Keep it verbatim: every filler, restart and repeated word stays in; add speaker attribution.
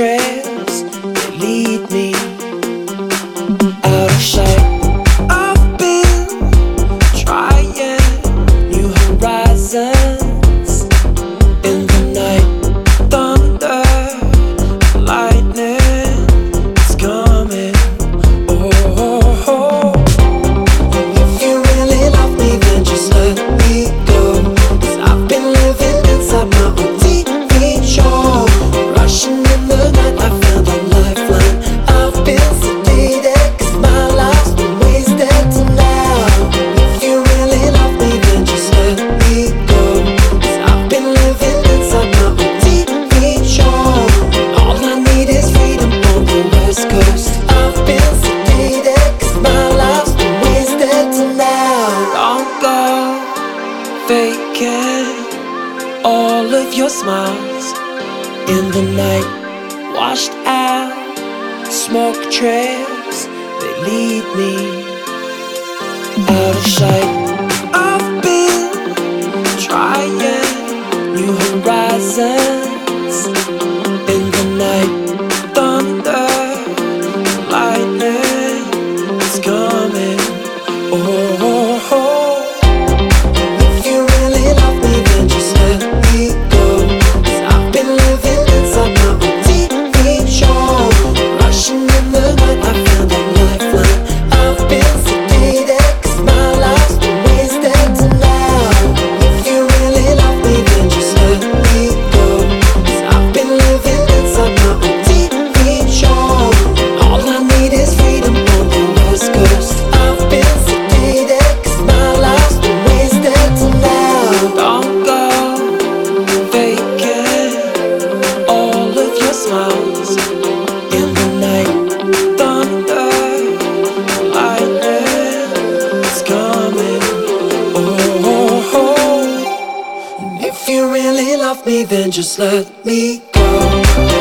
Speaker 1: trails that lead me out of sight. I've been trying new horizons in the night. Thunder, lightning, it's coming. Oh, oh, oh. If you really love me, then just let me go. 'Cause I've been living inside my own T V show. Rushing in the night, I found a lifeline. I've been sedated, 'cause my life's been wasted till now. If you really love me, then just let me go. 'Cause I've been living inside my own T V show. All I need is freedom on the West Coast. I've been sedated, 'cause my life's been wasted till now. Don't go faking all of your smiles in the night. Washed out smoke trails, they lead me out of sight. I've been trying new horizons in the night. Thunder, lightning, it's coming. Oh, oh, oh. If you really love me, then just let me go. 'Cause I've been living inside my own T V show. Rushing in the night, I found a lifeline. I've been sedated, 'cause my life's been wasted till now. If you really love me, then just let me go. 'Cause I've been living inside my own T V show. All I need is freedom on the West Coast. I've been sedated, 'cause my life's been wasted till now. Don't go faking all of your smiles in the night. Thunder, lightning, it's coming. Oh, oh, oh. And if you really love me, then just let me go.